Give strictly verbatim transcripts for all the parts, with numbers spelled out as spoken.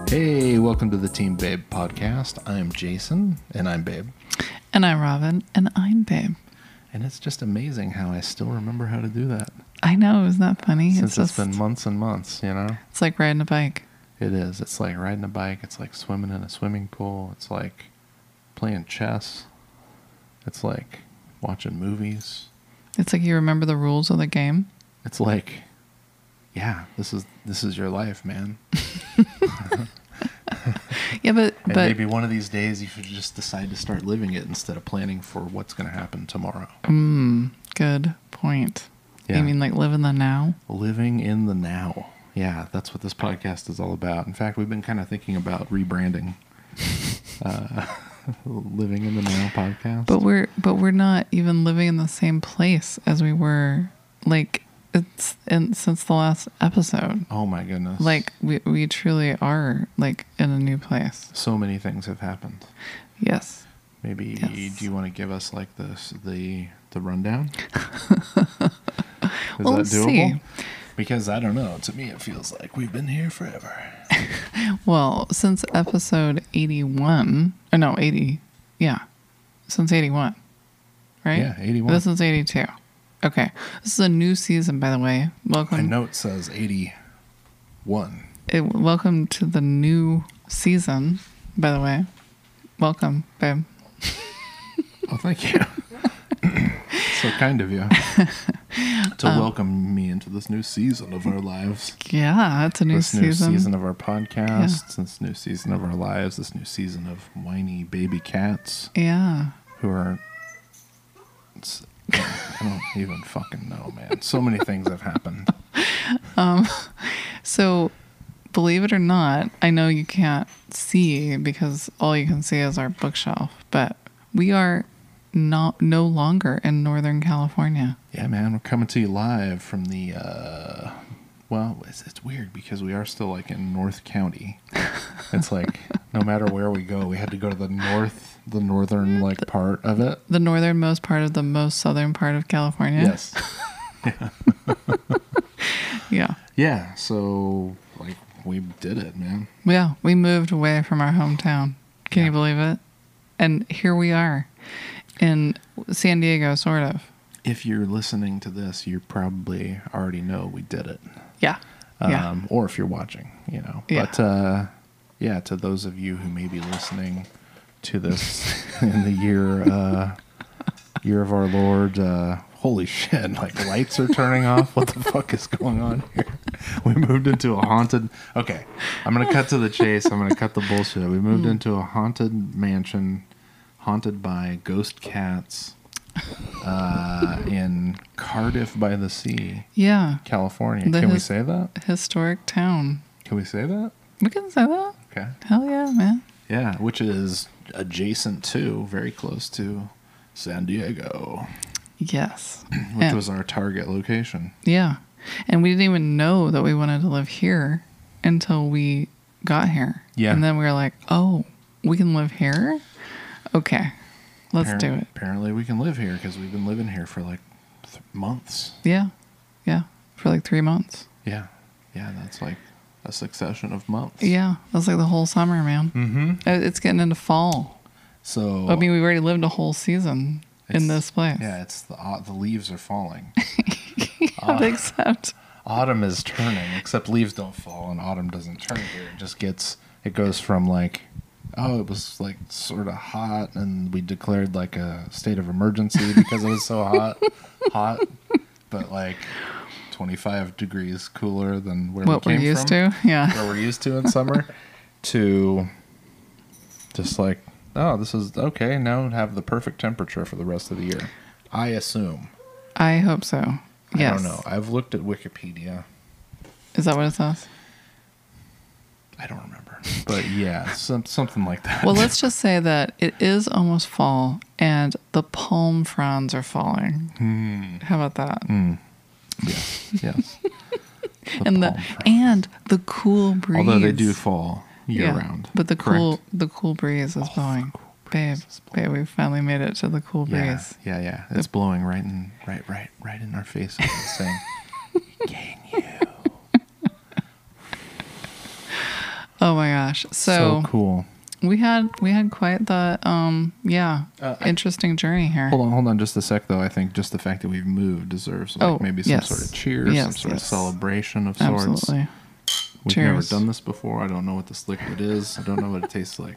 Hey, welcome to the Team Babe podcast. I'm Jason, and I'm Babe. And I'm Robin, and I'm Babe. And it's just amazing how I still remember how to do that. I know, isn't that funny? Since it's, just, it's been months and months, you know? It's like riding a bike. It is. It's like riding a bike. It's like swimming in a swimming pool. It's like playing chess. It's like watching movies. It's like you remember the rules of the game. It's like, yeah, this is this is your life, man. Yeah, but, and but maybe one of these days you should just decide to start living it instead of planning for what's going to happen tomorrow. Mm, good point. Yeah. You mean like live in the now? Living in the now. Yeah, that's what this podcast is all about. In fact, we've been kind of thinking about rebranding uh, Living in the Now podcast. But we're but we're not even living in the same place as we were like it's in, since the last episode. Oh my goodness. Like we we truly are like in a new place. So many things have happened. Yes. Maybe Yes. do you want to give us like this the the rundown? Is Well, that let's doable? see. Because I don't know. To me, it feels like we've been here forever. Well, since episode eighty-one, or no, eighty, yeah, since eighty-one, right? Yeah, eighty-one. This is eighty-two. Okay, this is a new season, by the way. My Welcome. note says eighty-one. It, welcome to the new season, by the way. Welcome, babe. Well, thank you. So kind of you to Um, welcome me into this new season of our lives. Yeah, it's a new this season. new season of our podcast, this new season of our lives, this new season of whiny baby cats Yeah. who are. It's, I don't even fucking know, man. So many things have happened. Um. So, believe it or not, I know you can't see because all you can see is our bookshelf, but we are not no longer in Northern California. Yeah, man, we're coming to you live from the. Uh, well, it's, it's weird because we are still like in North County. It's like no matter where we go, we had to go to the north, the northern like part of it. The northernmost part of the most southern part of California. Yes. Yeah. Yeah. So like we did it, man. Yeah. We moved away from our hometown. Can Yeah. you believe it? And here we are in San Diego, sort of. If you're listening to this, you probably already know we did it. Yeah. Um, Yeah. Or if you're watching, you know. Yeah. But uh, yeah, to those of you who may be listening to this in the year uh, year of our Lord, uh, holy shit! Like lights are turning off. What the fuck is going on here? We moved into a haunted. Okay, I'm gonna cut to the chase. I'm gonna cut the bullshit. We moved Mm. into a haunted mansion, haunted by ghost cats, uh, in Cardiff by the Sea, Yeah. California. The Can we his- say that? Historic town. Can we say that? We can say that. Okay. Hell yeah, man. Yeah, which is adjacent to, very close to San Diego, Yes. which And- was our target location. Yeah. And we didn't even know that we wanted to live here until we got here. Yeah. And then we were like, oh, we can live here? Okay. Let's Appar- do it. Apparently we can live here because we've been living here for like th- months. Yeah. Yeah. For like three months. Yeah. Yeah, that's like a succession of months. Yeah. That's like the whole summer, man. Mm-hmm. Uh, It's getting into fall. So, I mean, we've already lived a whole season in it's- this place. Yeah, it's the, uh, the leaves are falling. Yeah, except. Autumn is turning, except leaves don't fall and autumn doesn't turn here. It just gets, it goes from like, oh, it was like sort of hot and we declared like a state of emergency because it was so hot, hot, but like twenty-five degrees cooler than where What we we're came used from, to. Yeah. where we're used to in summer, to just like, oh, this is okay. Now have the perfect temperature for the rest of the year. I assume. I hope so. Yes. I don't know. I've looked at Wikipedia. Is that what it says? I don't remember. But yeah, some, something like that. Well, let's just say that it is almost fall and the palm fronds are falling. Hmm. How about that? Mm. Yes, yes. The and the palm fronds. and the cool breeze. Although they do fall year Yeah, round. But the Correct? cool the cool breeze is Oh, blowing. the cool Babe, breeze is blowing. babe, we finally made it to the cool Yeah, breeze. yeah, yeah. It's blowing right in, right, right, right in our faces, It's saying, "Can you?" Oh my gosh. So, So cool. we had we had quite the um yeah Uh, I- interesting journey here. Hold on, hold on just a sec, though. I think just the fact that we've moved deserves like Oh, maybe some yes. sort of cheer, some Yes, sort yes. of celebration of sorts. Absolutely. We've Cheers. never done this before. I don't know what this liquid is. I don't know what it tastes like.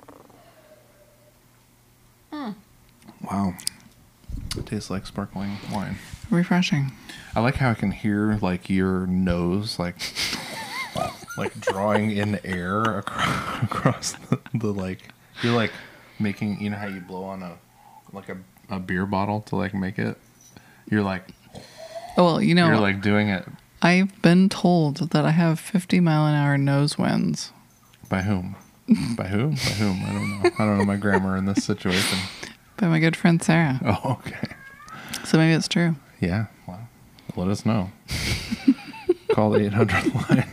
Wow. It tastes like sparkling wine. Refreshing. I like how I can hear like your nose like like drawing in air across, across the, the like you're like making, you know how you blow on a like a, a beer bottle to like make it. You're like Oh well, you know, you're like doing it I've been told that I have fifty mile an hour nose winds. by whom? By who? By whom? I don't know. I don't know my grammar in this situation. By my good friend Sarah. Oh, okay. So maybe it's true. Yeah. Well, let us know. Call the eight hundred line.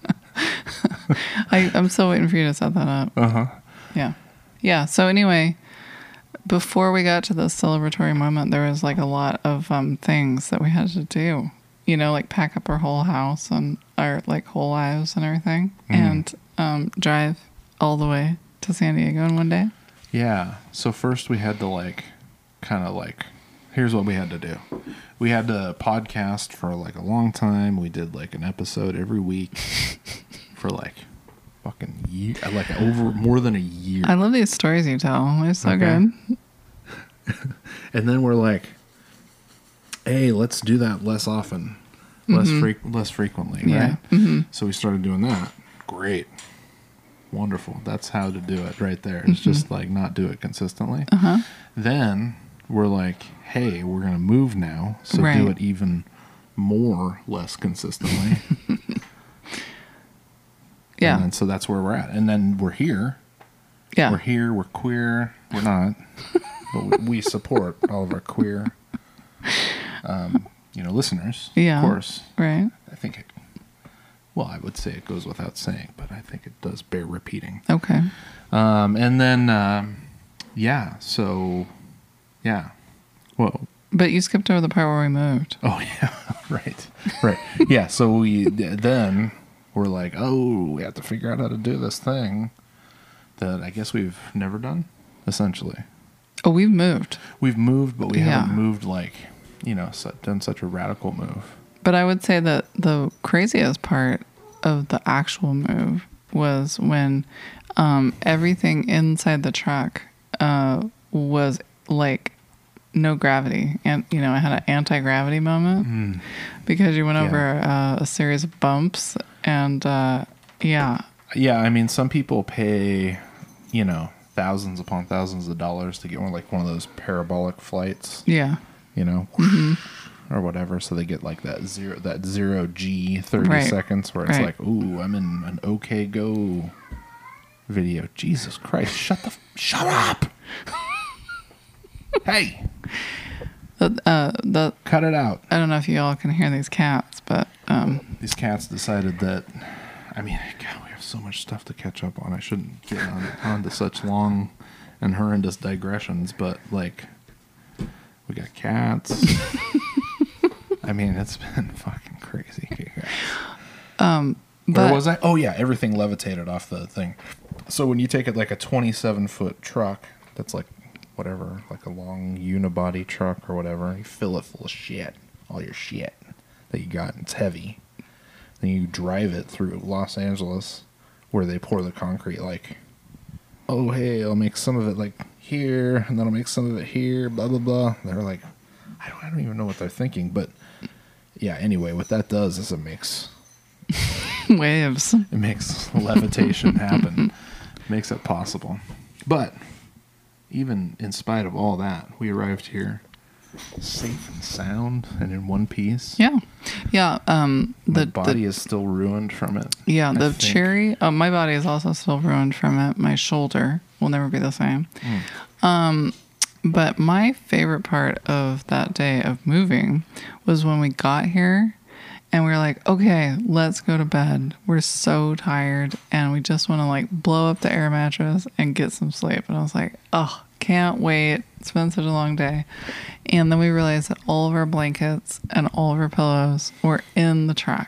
I, I'm still waiting for you to set that up. Uh huh. Yeah. Yeah. So anyway, before we got to the celebratory moment, there was like a lot of um, things that we had to do. You know, like pack up our whole house and our like whole lives and everything, Mm. and um, drive all the way to San Diego in one day. Yeah. So first we had to like, kind of like, here's what we had to do. We had to podcast for like a long time. We did like an episode every week for like fucking year, like over more than a year. I love these stories you tell. They're so Okay. good. And then we're like, hey, let's do that less often, less Mhm. fre- less frequently, Yeah. right? hmm So we started doing that. Great. Wonderful. That's how to do it right there. It's just like not do it consistently. Uh huh. Then we're like, hey, we're going to move now. So Right. do it even more less consistently. Yeah. And then, so that's where we're at. And then we're here. Yeah. We're here. We're queer. We're not. But we, we support all of our queer, um, you know, listeners. Yeah. Of course. Right. I think it, well, I would say it goes without saying, but I think it does bear repeating. Okay. Um, and then, um, yeah, so, yeah. Whoa. But you skipped over the part where we moved. Oh, yeah, right, right. Yeah, so we, then we're like, oh, we have to figure out how to do this thing that I guess we've never done, essentially. Oh, we've moved. We've moved, but we Yeah. haven't moved like, you know, su- done such a radical move. But I would say that the craziest part of the actual move was when um, everything inside the truck uh, was like no gravity. And, you know, I had an anti-gravity moment Mm. because you went Yeah. over uh, a series of bumps. And uh, yeah, Yeah, I mean, some people pay, you know, thousands upon thousands of dollars to get one like one of those parabolic flights, yeah, you know, Mm-hmm. or whatever. So they get like that zero that zero G thirty Right. seconds where it's Right. like, ooh, I'm in an OK Go video. Jesus Christ, shut the f- shut up. Hey, the, uh, the, cut it out. I don't know if you all can hear these cats, but um, These cats decided that. I mean, God, we have so much stuff to catch up on. I shouldn't get on onto such long and horrendous digressions, but like, we got cats. I mean, it's been fucking crazy here. um, Where but was I? Oh yeah, everything levitated off the thing. So when you take it like a twenty-seven foot truck, that's like whatever, like a long unibody truck or whatever, you fill it full of shit, all your shit that you got, and it's heavy. Then you drive it through Los Angeles, where they pour the concrete. Like, oh hey, I'll make some of it like here, and then I'll make some of it here. Blah blah blah. They're like, I don't, I don't even know what they're thinking, but yeah. Anyway, what that does is it makes waves. it makes levitation happen, makes it possible. But even in spite of all that, we arrived here safe and sound and in one piece. Yeah, yeah. Um, My the body the, is still ruined from it. yeah, I the think. cherry. Uh, my body is also still ruined from it. My shoulder will never be the same. Mm. Um, but my favorite part of that day of moving was when we got here and we were like, okay, let's go to bed. We're so tired and we just want to like blow up the air mattress and get some sleep. And I was like, oh, can't wait. It's been such a long day. And then we realized that all of our blankets and all of our pillows were in the truck.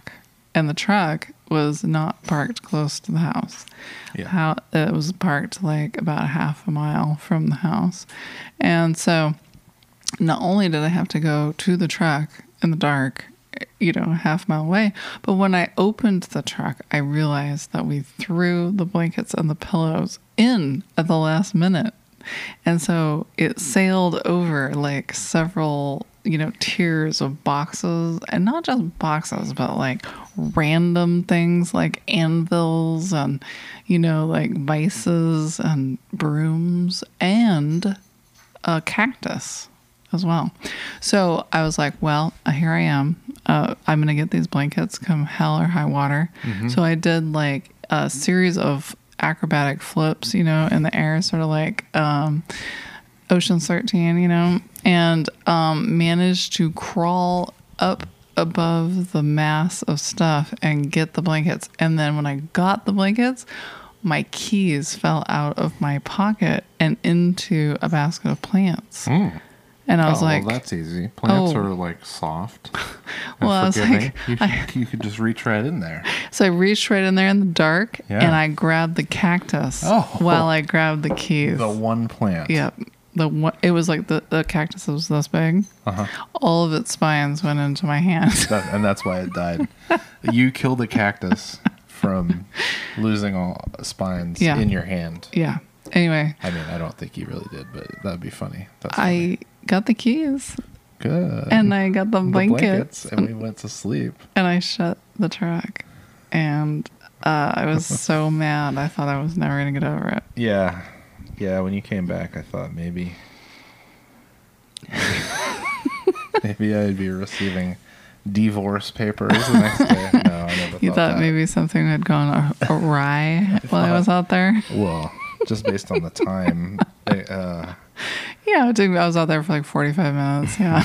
and the truck was not parked close to the house. Yeah. How it was parked like about half a mile from the house. And so not only did I have to go to the truck in the dark, you know, half a mile away, but when I opened the truck, I realized that we threw the blankets and the pillows in at the last minute. And so it sailed over like several, you know, tiers of boxes, and not just boxes, but like random things like anvils and, you know, like vices and brooms and a cactus as well. So I was like, well, here I am. Uh, I'm going to get these blankets come hell or high water. Mm-hmm. So I did like a series of acrobatic flips, you know, in the air, sort of like um, Ocean's thirteen, you know, and um, managed to crawl up above the mass of stuff and get the blankets. And then when I got the blankets, my keys fell out of my pocket and into a basket of plants. Mm. And I was oh, like, well, that's easy. Plants oh. are like soft. Well, I was like, you, I, you could just reach right in there. So I reached right in there in the dark, Yeah. and I grabbed the cactus Oh. while I grabbed the keys. The one plant. Yep. The one, it was like the, the cactus was this big. Uh-huh. All of its spines went into my hand. That, and that's why it died. You killed the cactus from losing all spines Yeah. in your hand. Yeah. Anyway, I mean, I don't think you really did, but that'd be funny. That's I funny. got the keys Good. and I got the The blankets, and we went to sleep. and I shut the truck. And uh, I was so mad. I thought I was never going to get over it. Yeah. Yeah, when you came back, I thought maybe maybe I'd be receiving divorce papers the next day. No, I never thought You thought that. maybe something had gone awry while I was out there? Well, just based on the time. Uh, Yeah, it took me, I was out there for like forty-five minutes. Yeah.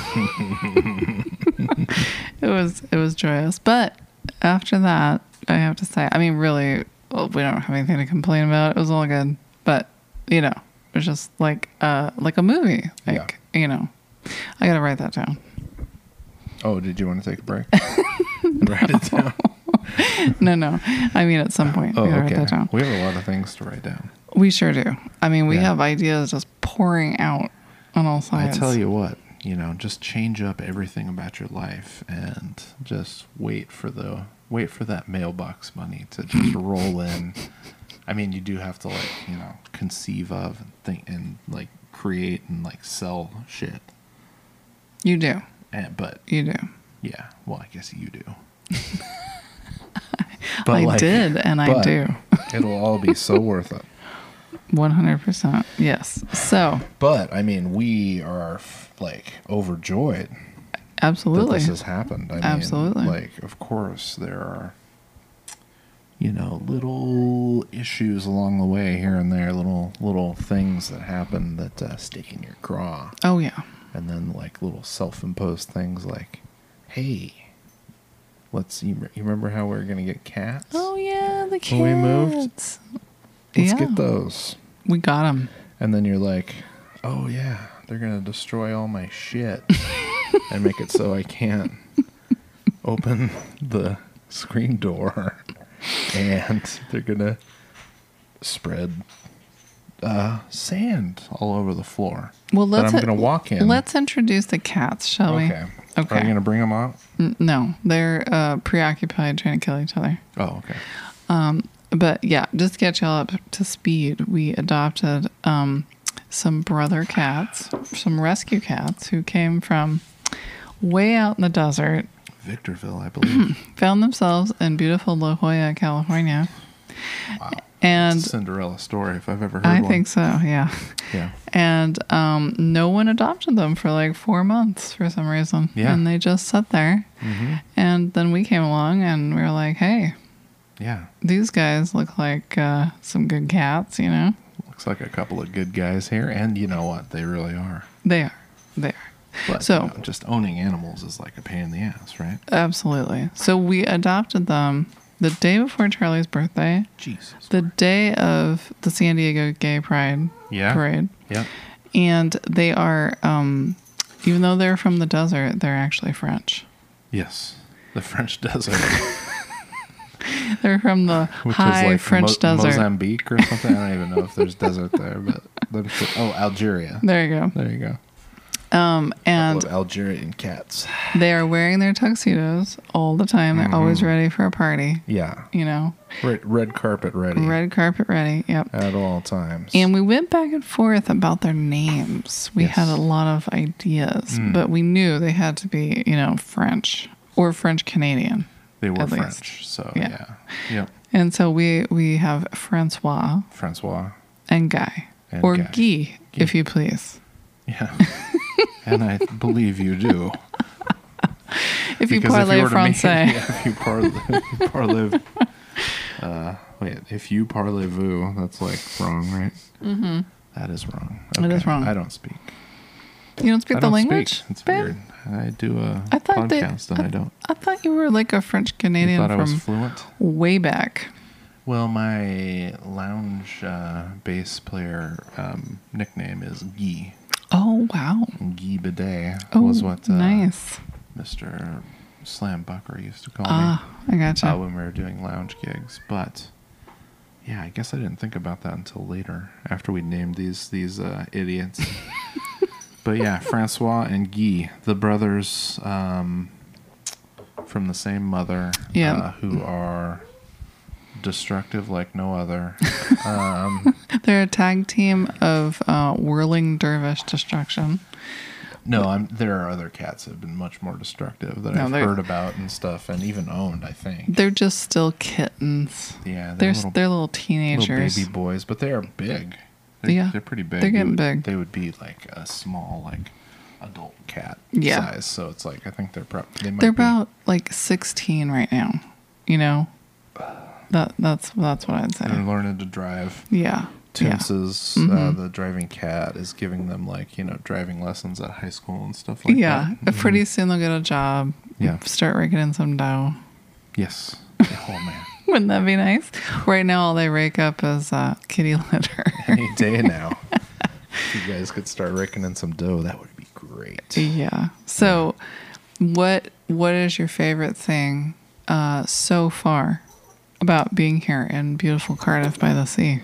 it was it was joyous. But after that, I have to say, I mean, really, well, we don't have anything to complain about. It was all good. But, you know, it was just like uh like a movie. Like, you know, I got to write that down. oh, did you want to take a break? And write it down? no, no. I mean, at some point, Oh, we got to okay. write that down. We have a lot of things to write down. We sure do. I mean, we Yeah. have ideas just pouring out on all I sides. tell you what, you know, just change up everything about your life and just wait for the wait for that mailbox money to just roll in. I mean, you do have to like, you know, conceive of and think and like create and like sell shit. You do. And, but You do. yeah, well, I guess you do. I did, and I but do. It'll all be so worth it. one hundred percent. Yes. So, But I mean, we are like overjoyed that absolutely. this has happened. I mean, Absolutely. like, of course, there are, you know, little issues along the way here and there, little little things that happen that uh, stick in your craw, Oh, yeah. and then like little self-imposed things like, hey, let's. You, you remember how we were gonna get cats? Oh, yeah. The kids. When we moved? Let's yeah. get those. We got them. And then you're like, oh yeah, they're gonna destroy all my shit and make it so I can't open the screen door, and they're gonna spread uh, sand all over the floor. Well, that let's I'm gonna walk in. Let's introduce the cats, shall we? Okay. Okay. Are you gonna bring them out? N- No, they're uh, preoccupied trying to kill each other. Oh, okay. Um, but yeah, just to get y'all up to speed, we adopted um, some brother cats, some rescue cats who came from way out in the desert, Victorville, I believe. found themselves in beautiful La Jolla, California. Wow. And It's a Cinderella story if I've ever heard I one. think so, yeah. Yeah. And um, no one adopted them for like four months for some reason. Yeah. And they just sat there. Mm-hmm. And then we came along and we were like, hey, Yeah. these guys look like uh, some good cats, you know? Looks like a couple of good guys here, and you know what? They really are. They are. They are. But So- you know, just owning animals is like a pain in the ass, right? Absolutely. So we adopted them the day before Charlie's birthday, Jesus. the day of the San Diego Gay Pride Yeah. Parade. Yeah. And they are, um, even though they're from the desert, they're actually French. Yes. The French desert. They're from the Which high is like French Mo- desert. Mozambique or something. I don't even know if there's desert there, but them- oh, Algeria. There you go. There you go. Um, and Couple of Algerian cats. they are wearing their tuxedos all the time. They're always Mm-hmm. ready for a party. Yeah. You know, Red, red carpet ready red carpet ready. Yep. at all times. And we went back and forth about their names. We Yes. had a lot of ideas, Mm. but we knew they had to be, you know, French or French Canadian. they were at French, least. so Yeah. yeah. Yep. And so we we have Francois Francois. and Guy, And or Guy. Guy, if you please. Yeah. And I believe you do. If you Because parlay were to make- français. yeah, if you parlay, if you parlay uh, wait, if you parlez-vous, that's like wrong, right? Mm-hmm. That is wrong. It is wrong. I don't speak. You don't speak I the don't language? speak. It's babe? weird. I do a I thought that- podcast and I don't. I thought you were like a French You Canadian thought I was from fluent? way back. Well, my lounge uh, bass player um, nickname is Guy. Oh, wow. Guy Bidet Oh, was what uh, nice. Mister Slam Bucker used to call me. Ah, I gotcha. uh, when we were doing lounge gigs. But yeah, I guess I didn't think about that until later, after we named these these uh, idiots. But yeah, Francois and Guy, the brothers um, from the same mother, Yeah. uh, who are destructive like no other. Um, They're a tag team of uh, whirling dervish destruction. no, I'm, there are other cats that have been much more destructive that No, I've they're- heard about and stuff, and even owned, I think. They're just still kittens. Yeah, They're little they're little little teenagers. baby boys, but they are big. They're, Yeah, they're pretty big. they're You getting would- big. They would be like a small, like adult cat Yeah. size. So it's like I think they're probably they might They're be, about like sixteen right now. You know, that that's that's what I'd say. they're learning to drive. Yeah. Yeah. Toonses, uh, Mhm. the driving cat, is giving them like you know driving lessons at high school and stuff like Yeah. that. Mhm. Pretty soon they'll get a job. Yeah. Start raking in some dough. Yes. Oh man. Wouldn't that be nice? Right now, all they rake up is uh, kitty litter. Any day now. If you guys could start raking in some dough, that would be great. Yeah. So, what what is your favorite thing uh, so far about being here in beautiful Cardiff by the Sea?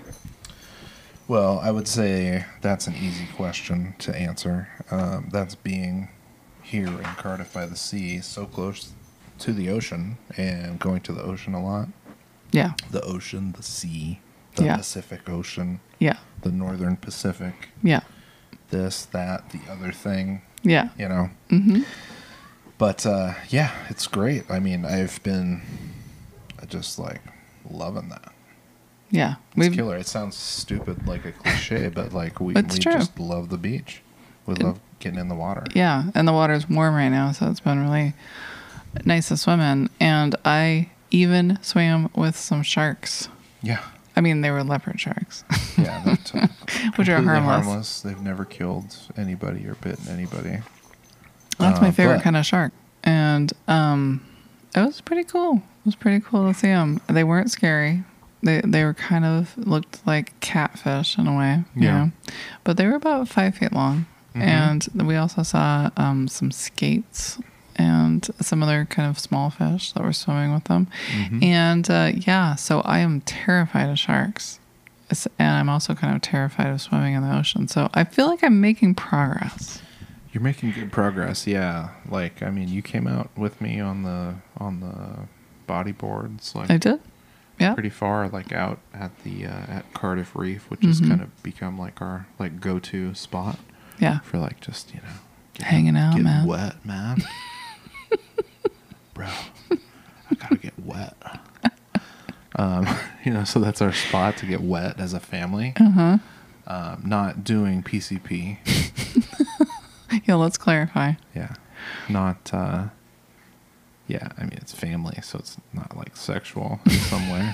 Well, I would say that's an easy question to answer. Um, that's being here in Cardiff by the Sea, so close to the ocean and going to the ocean a lot. Yeah. The ocean, the sea, the Yeah. Pacific Ocean, Yeah. the Northern Pacific, Yeah. this, that, the other thing, Yeah. you know. Mm-hmm. But uh, yeah, it's great. I mean, I've been just like loving that. Yeah. It's We've killer. It sounds stupid, like a cliche, but like we, It's we true. just love the beach. We love getting in the water. yeah, and the water's warm right now, so it's been really nice to swim in. And I even swam with some sharks. Yeah, I mean, they were leopard sharks, yeah. That's, uh, which are completely harmless. They've never killed anybody or bitten anybody. That's Uh, my favorite but- kind of shark. And um, it was pretty cool. It was pretty cool to see them. They weren't scary. They they were kind of looked like catfish in a way, you Yeah. know, but they were about five feet long. Mhm. And we also saw um, some skates and some other kind of small fish that were swimming with them. Mhm. And uh, yeah, so I am terrified of sharks. It's- And I'm also kind of terrified of swimming in the ocean. So I feel like I'm making progress. You're making good progress. Yeah, like I mean, you came out with me on the on the bodyboards, like I did. Yeah. pretty far, like out at the uh, at Cardiff Reef, which has Mhm. kind of become like our like go-to spot Yeah. for like just you know getting, Hanging out, getting man. wet, man. Bro, I gotta get wet. Um, you know, so that's our spot to get wet as a family. Uh huh. Um, not doing P C P. Yeah, let's clarify. Yeah, not. Uh, yeah, I mean it's family, so it's not like sexual in some way.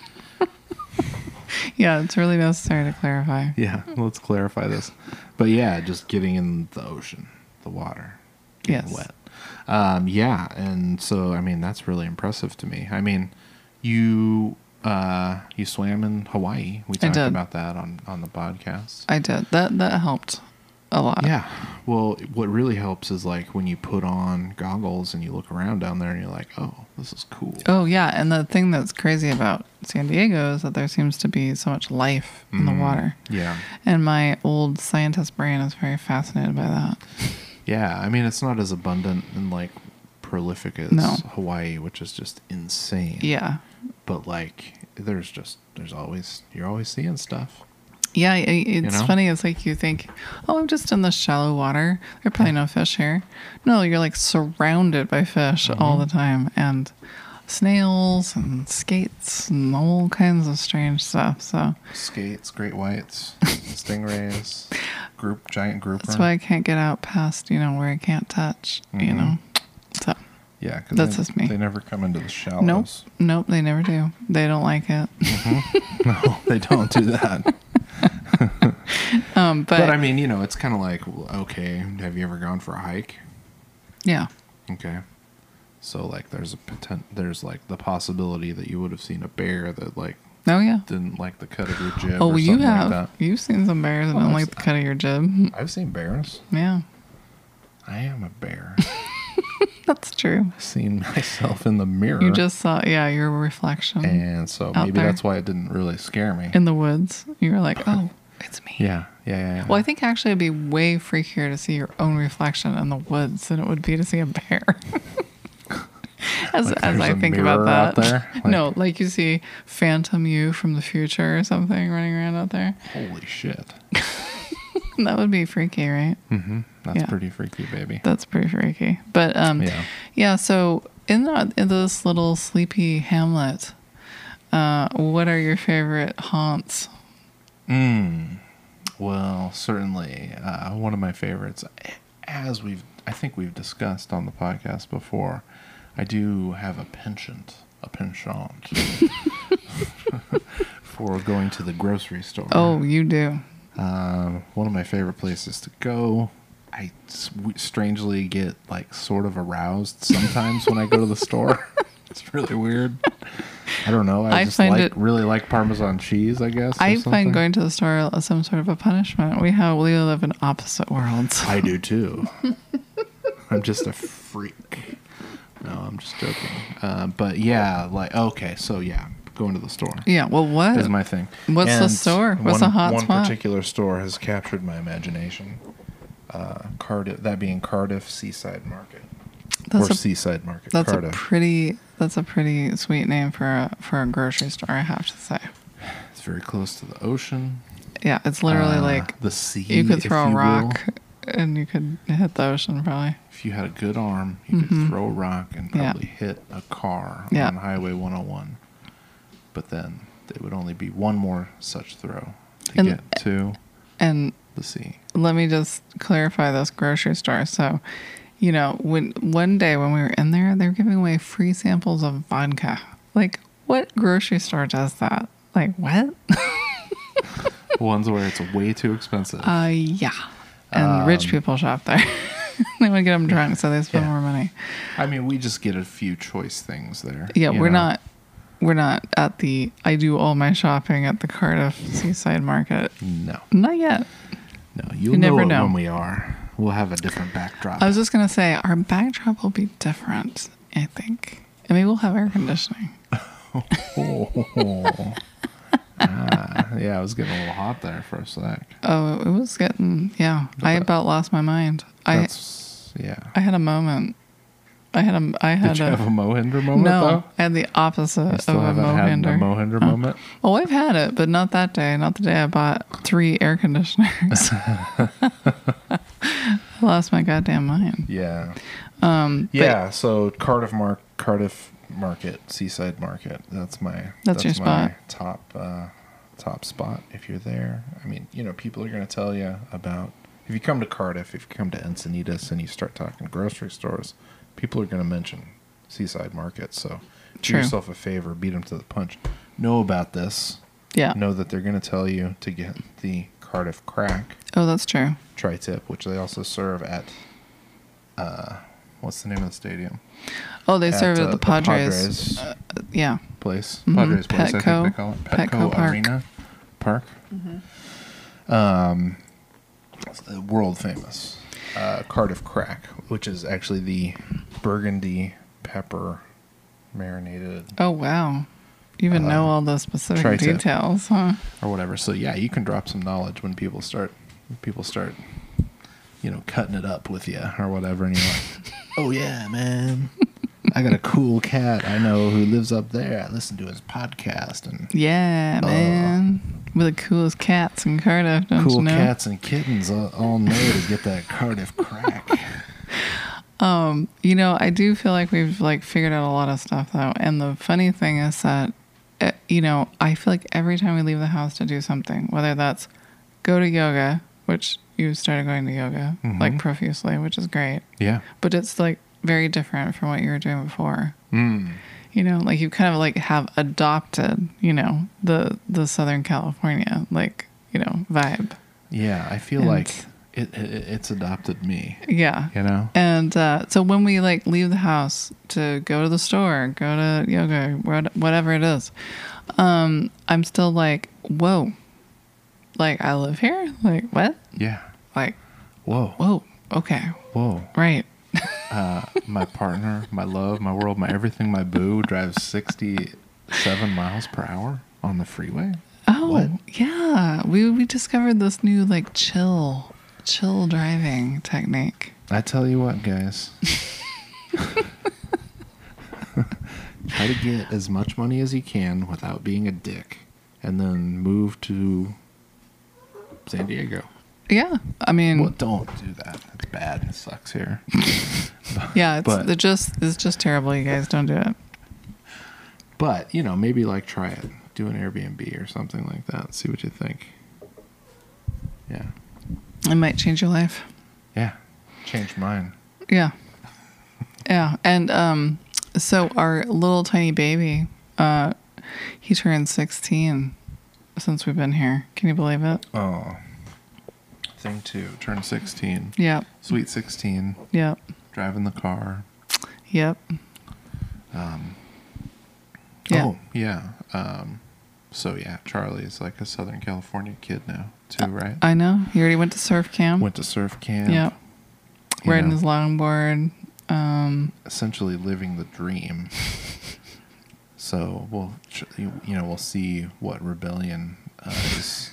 Yeah, it's really necessary to clarify. Yeah, let's clarify this. But yeah, just getting in the ocean, the water, getting Yes. wet. Um, yeah, and so I mean that's really impressive to me. I mean, you uh, you swam in Hawaii. We I talked did. about that on on the podcast. I did. That that helped a lot. Yeah, Well, what really helps is like when you put on goggles and you look around down there and you're like, oh, this is cool. Oh, yeah. And the thing that's crazy about San Diego is that there seems to be so much life in Mm, the water. Yeah. And my old scientist brain is very fascinated by that. Yeah. I mean, it's not as abundant and like prolific as No. Hawaii, which is just insane. Yeah. But like, there's just, there's always, you're always seeing stuff. Yeah, i- it's You know? funny. It's like you think, oh, I'm just in the shallow water. There are probably no fish here. No, you're like surrounded by fish all the time, and snails and skates and all kinds of strange stuff. So Skates, great whites, stingrays, group, giant grouper. that's why I can't get out past, you know, where I can't touch, you Mhm. know. So Yeah, because That's they, just me. they never come into the shallows. nope, nope, they never do. They don't like it. No, they don't do that. Um, but, But I mean, you know, it's kind of like, well, okay, have you ever gone for a hike? yeah, Okay. So like, there's a potent, there's like the possibility that you would have seen a bear that like oh yeah. didn't like the cut of your jib. Oh, or well, you something have. Like that. You've seen some bears that Oh, don't I've like the s- cut of your jib. I've seen bears. Yeah, I am a bear. that's true. I've seen myself in the mirror. You just saw, yeah, your reflection and so out maybe there. that's why it didn't really scare me. in the woods. You were like, oh, it's me. Yeah, yeah, yeah. yeah. Well, I think actually it'd be way freakier to see your own reflection in the woods than it would be to see a bear. as Like as there's I a think mirror about out that. there? Like- no, like you see Phantom You from the future or something running around out there. Holy shit. That would be freaky, right? Mm-hmm. That's Yeah. pretty freaky, baby. That's pretty freaky. But um, Yeah. yeah. So in the, in this little sleepy hamlet, uh, what are your favorite haunts? Mm. Well, certainly uh, one of my favorites, as we've, I think we've discussed on the podcast before, I do have a penchant, a penchant for going to the grocery store. Oh, you do. Um, one of my favorite places to go. I s- w- strangely get like sort of aroused sometimes when I go to the store. It's really weird. I don't know. I, I just find like it- really like Parmesan cheese, I guess. or I something. find going to the store some sort of a punishment. We have we live in opposite worlds. I do too. I'm just a freak. No, I'm just joking. Uh, but yeah, like okay, so yeah, going to the store Yeah. Well, what? is my thing. What's the And store? What's one, the hot one spot? particular store has captured my imagination. Uh, Cardiff, that being Cardiff Seaside Market That's or a- Seaside Market. That's Cardiff. a pretty. That's a pretty sweet name for a for a grocery store. I have to say. It's very close to the ocean. Yeah, it's literally Uh, like the sea. you could if throw a you will. rock and you could hit the ocean probably. If you had a good arm, you Mhm. could throw a rock and Yeah. probably hit a car Yeah. on Highway one oh one. But then there would only be one more such throw to And- get to And the sea. let me just clarify this grocery store. So, you know, when one day when we were in there, they were giving away free samples of vodka. Like, what grocery store does that? Like, what? Ones where it's way too expensive. Uh, yeah. And rich Um, people shop there. They want to get them drunk, so they spend Yeah. more money. I mean, we just get a few choice things there. Yeah, you we're know? not. We're not at the. I do all my shopping at the Cardiff Seaside Market. No, Not yet. no. You'll You know, never it know. when we are. We'll have a different backdrop. I was just gonna say our backdrop will be different. I think, and maybe we'll have air conditioning. oh. ah, yeah, I was getting a little hot there for a sec. Oh, it was getting. Yeah, I about lost my mind. I That's yeah. I had a moment. I had a. I had Did you a. have a Mohinder moment no, though? I had the opposite I of still a haven't had a Mohinder. Mohinder Oh. moment. Oh, I've had it, but not that day. Not the day I bought three air conditioners. I lost my goddamn mind. Yeah. Um, but Yeah. So Cardiff Mark Cardiff Market, Seaside Market. That's my That's your my spot. top uh, top spot. If you're there, I mean, you know, people are going to tell you about. If you come to Cardiff, if you come to Encinitas, and you start talking grocery stores, people are going to mention Seaside Market. So do True. yourself a favor, beat them to the punch. Know about this. Yeah. Know that they're going to tell you to get the Cardiff Crack Oh, that's true. tri-tip, which they also serve at. Uh, what's the name of the stadium? Oh, they At, serve it uh, at the the Padres. Padres. Uh, yeah. Place, Mhm. Padres place, I Petco. think they call it Petco Petco, Park. Arena Park. Mm-hmm. Um, it's, uh, world famous. uh, Cardiff Crack, which is actually the burgundy pepper marinated Oh, wow. You even Uh, know all the specific tri-tip. details, huh? or whatever. So yeah, you can drop some knowledge when people start when people start, you know, cutting it up with you or whatever, and you're like, oh yeah, man, I got a cool cat I know who lives up there. I listen to his podcast and Yeah, Oh. man. We're the coolest cats in Cardiff, don't cool you know? cats and kittens all, all know to get that Cardiff Crack. Um, you know, I do feel like we've like figured out a lot of stuff though. And the funny thing is that, uh, you know, I feel like every time we leave the house to do something, whether that's go to yoga, which you started going to yoga Mhm. like profusely, which is great, Yeah. but it's like very different from what you were doing before. Mm. You know, like you kind of like have adopted, you know, the the Southern California like, you know, vibe. Yeah, I feel And- like it, it it's adopted me. Yeah. You know. And uh, so when we like leave the house to go to the store, go to yoga, what- whatever it is, um, I'm still like, whoa, like I live here? Like what? Yeah. Like, Whoa. whoa, okay, Whoa. right. Uh, my partner, my love, my world, my everything, my boo drives sixty-seven miles per hour on the freeway. Oh, What? yeah. We we discovered this new like chill, chill driving technique. I tell you what, guys. Try to get as much money as you can without being a dick, and then move to San Diego. Yeah, I mean, Well, don't do that. It's bad. It sucks here. yeah, it's but- it just it's just terrible. You guys don't do it. But, you know, maybe like try it. Do an Airbnb or something like that. See what you think. Yeah. It might change your life. Yeah. Change mine. Yeah. Yeah. And um so our little tiny baby, uh he turned sixteen since we've been here. Can you believe it? Oh. Thing two. Turn sixteen. Yep. Sweet sixteen. Yep. Driving the car. Yep. Um, Yeah. Oh, yeah. Um, so, yeah, Charlie is like a Southern California kid now, too, right? I know. He already went to surf camp. Went to surf camp. Yep. you Riding know, his longboard. Um essentially living the dream. So, we'll, ch- you you know, we'll see what rebellion uh, is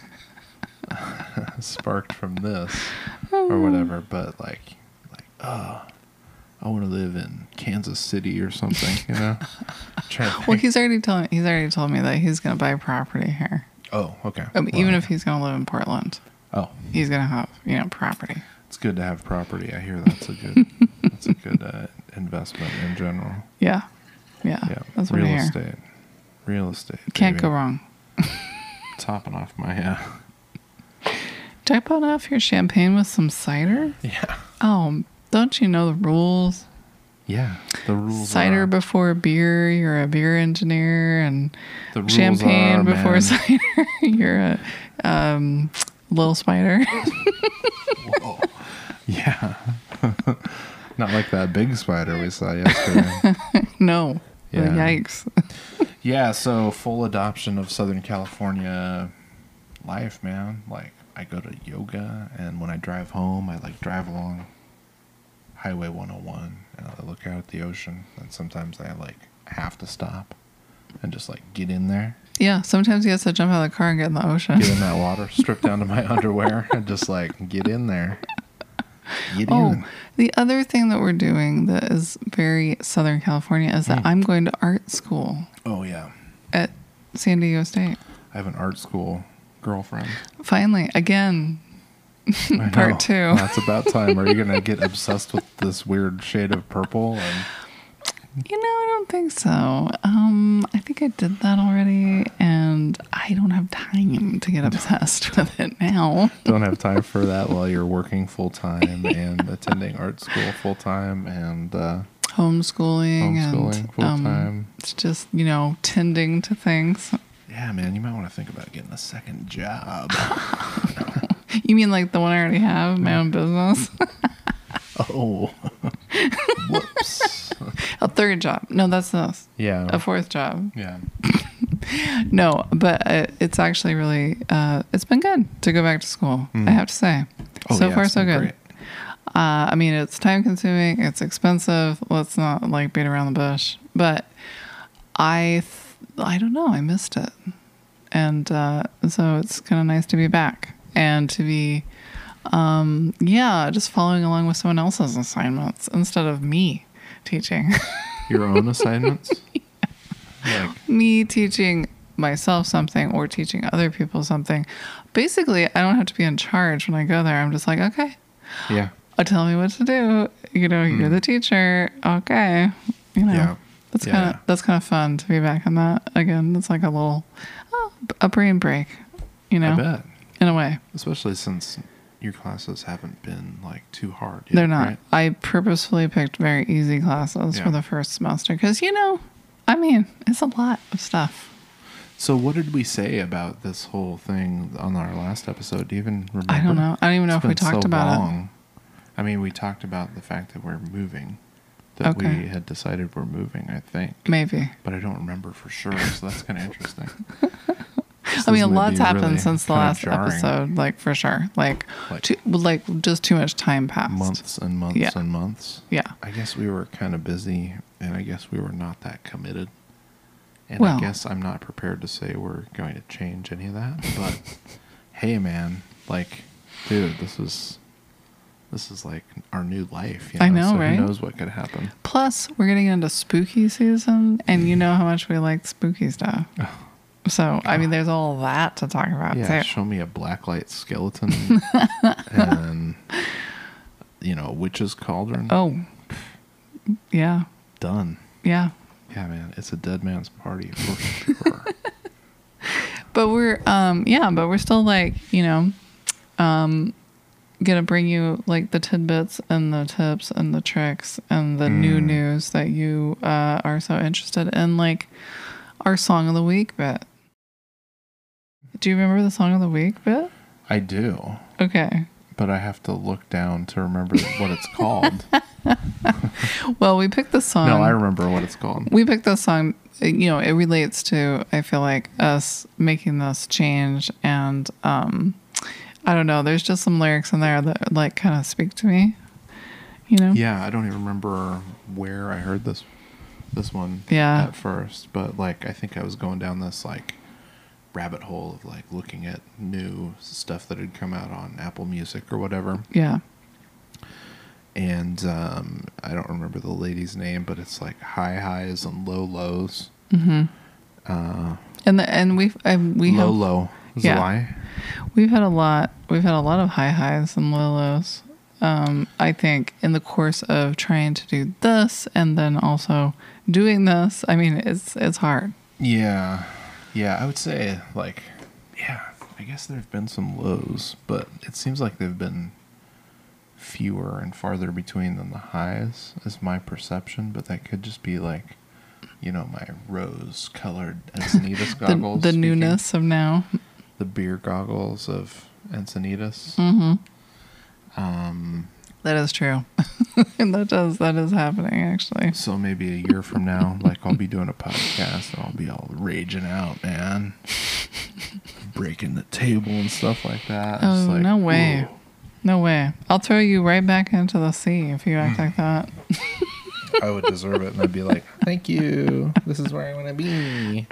sparked from this or whatever. But, like, like, oh, I want to live in Kansas City or something, you know? Trying to well, think- he's already told me he's already told me that he's going to buy property here. Oh, okay. I mean, Well, even if he's going to live in Portland, Oh, he's going to have, you know, property. it's good to have property. I hear that's a good that's a good uh, investment in general. Yeah. Yeah. Yeah, That's what I real hear. estate. Real estate. Can't baby. go wrong. Topping off my uh, Top on off your champagne with some cider? yeah Oh, don't you know the rules? yeah. The rules Cider are, before beer, you're a beer engineer, and the rules champagne are, before man. cider, you're a um, little spider. Whoa. Yeah. Not like that big spider we saw yesterday. No. Yeah. Yikes. Yeah, so full adoption of Southern California life, man. Like, I go to yoga, and when I drive home, I like drive along Highway one oh one, and I look out at the ocean, and sometimes I like have to stop and just like get in there, Yeah, sometimes you have to jump out of the car and get in the ocean. get in that water, strip down to my underwear, and just like get in there. Get Oh, in. the other thing that we're doing that is very Southern California is that Mm. I'm going to art school Oh, yeah. at San Diego State. I have an art school girlfriend. Finally, again, I know. part two. Well, it's about time. Are you going to get obsessed with this weird shade of purple? And You know, I don't think so. Um, I think I did that already, and I don't have time to get obsessed with it now. don't have time for that while you're working full time and attending art school full time and uh, Homeschooling, homeschooling and full um, time. it's just, you know, tending to things. Yeah, man, you might want to think about getting a second job. You mean like the one I already have, my own business? Oh, whoops. A third job. No, that's this. Yeah, A fourth job. yeah. No, but uh, it's actually really, uh, it's been good to go back to school. Mm. I have to say. Oh, so yeah, far, it's so been good. great. Uh, I mean, it's time consuming, it's expensive. Let's not like beat around the bush. But I, th- I don't know. I missed it, and uh, so it's kind of nice to be back and to be, um, yeah, just following along with someone else's assignments instead of me teaching. Your own assignments? Yeah. Like, me teaching myself something or teaching other people something. Basically, I don't have to be in charge when I go there. I'm just like, okay, yeah. uh, tell me what to do. You know, you're the teacher. Okay. You know, Yeah. that's Yeah, kind of yeah. that's kind of fun to be back on that again. It's like a little oh, a brain break, you know, I bet. in a way. Especially since your classes haven't been like too hard yet, They're not. right? I purposefully picked very easy classes Yeah. for the first semester because, you know, I mean, it's a lot of stuff. So what did we say about this whole thing on our last episode? Do you even remember? I don't know. I don't even know It's if we been talked so about long. I mean, we talked about the fact that we're moving, that Okay. we had decided we're moving, I think. it. Maybe. But I don't remember for sure, so that's kind of interesting. This I mean, is a gonna lot's be happened really since the kinda last jarring. episode, like for sure. Like, Like- too, like just too much time passed. Months and months Yeah. and months. Yeah. I guess we were kind of busy, and I guess we were not that committed. And Well- I guess I'm not prepared to say we're going to change any of that. But hey, man, like, dude, this is this is like our new life. You know? I know, so right? Who knows what could happen? Plus, we're getting into spooky season, and you know how much we like spooky stuff. So, I mean, there's all that to talk about Yeah, too. show me a blacklight skeleton and you know, a witch's cauldron. Oh, yeah, Done. yeah. Yeah, man, it's a dead man's party for sure. But we're, um, yeah, but we're still like, you know, um, gonna bring you like the tidbits and the tips and the tricks and the new Mm. news that you uh, are so interested in, like our song of the week bit. Do you remember the song of the week bit? I do, Okay. but I have to look down to remember what it's called. Well, we picked the song. No, I remember what it's called. We picked this song, you know, it relates to, I feel like, us making this change. And um, I don't know, there's just some lyrics in there that, like, kind of speak to me, you know? Yeah, I don't even remember where I heard this this one Yeah. at first, but like I think I was going down this like rabbit hole of like looking at new stuff that had come out on Apple Music or whatever. Yeah. And um, I don't remember the lady's name, but it's like high highs and low lows. Mm-hmm. Uh, And the, and we've, um, we low have, low is yeah. a lie. we've had a lot, we've had a lot of high highs and low lows. Um, I think in the course of trying to do this and then also doing this, I mean, it's, it's hard. Yeah, yeah. I would say like, yeah. I guess there have been some lows, but it seems like they've been fewer and farther between than the highs, is my perception. But that could just be like, you know, my rose-colored Encinitas The, goggles. the speaking. newness of now. The beer goggles of Encinitas. Mm-hmm. Um, That is true. And that does, that is happening actually. so maybe a year from now, like I'll be doing a podcast and I'll be all raging out, man, breaking the table and stuff like that. Oh, It's like, no way. whoa. No way. I'll throw you right back into the sea if you act like that. I would deserve it, and I'd be like, "Thank you. This is where I want to be."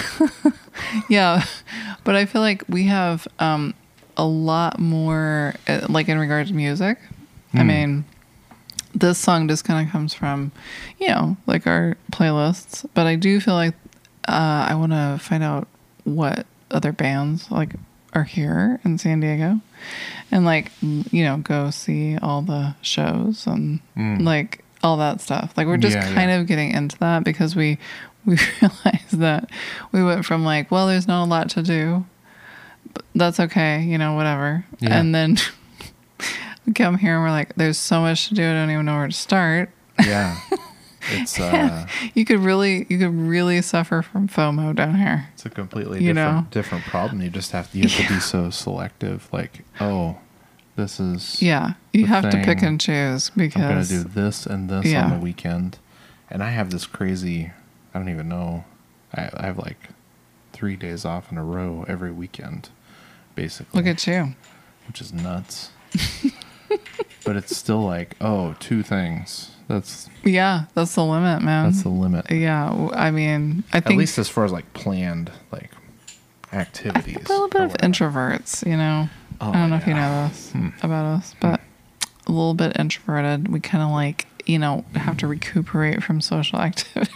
Yeah. But I feel like we have um, a lot more, uh, like in regard to music. I Mm. mean, this song just kind of comes from, you know, like our playlists. But I do feel like uh, I want to find out what other bands like are here in San Diego, and like you know go see all the shows and Mm. like all that stuff. Like we're just Yeah, kind yeah. of getting into that because we we realized that we went from like, well, there's not a lot to do, but that's okay, you know, whatever. Yeah. And then we come here and we're like, there's so much to do, I don't even know where to start. Yeah, it's uh, You could really you could really suffer from FOMO down here. it's a completely You different know? different problem. You just have to you have to be so selective. Like, oh, this is Yeah, you the have to pick thing. and choose I'm gonna because do this and this Yeah. on the weekend, and I have this crazy. I don't even know. I, I have like three days off in a row every weekend, basically. look at you. which is nuts. But it's still like, oh, two things. That's Yeah, that's the limit, man. that's the limit. Yeah, w- I mean, I At think least as far as like planned like I activities. think we're a little bit or of whatever. introverts, you know. Oh, I don't know if you yeah. know this Hmm. about us, but a little bit introverted. We kind of like, you know, have to recuperate from social activities.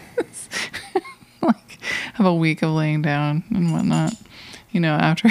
Like have a week of laying down and whatnot, you know, after